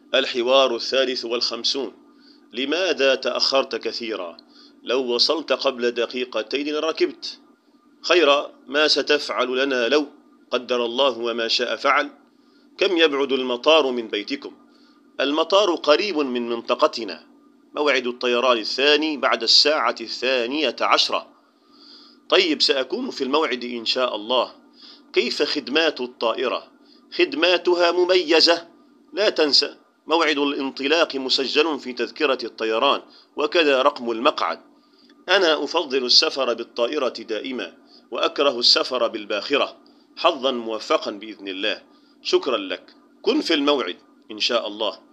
الحوار 53. لماذا تأخرت كثيرا؟ لو وصلت قبل دقيقتين لركبت. خير ما ستفعل لنا لو قدر الله وما شاء فعل. كم يبعد المطار من بيتكم؟ المطار قريب من منطقتنا. موعد الطيران الثاني بعد 12:10. طيب، سأكون في الموعد إن شاء الله. كيف خدمات الطائرة؟ خدماتها مميزة. لا تنسى، موعد الانطلاق مسجل في تذكرة الطيران، وكذا رقم المقعد. أنا أفضل السفر بالطائرة دائما، وأكره السفر بالباخرة. حظا موفقا بإذن الله. شكرا لك. كن في الموعد إن شاء الله.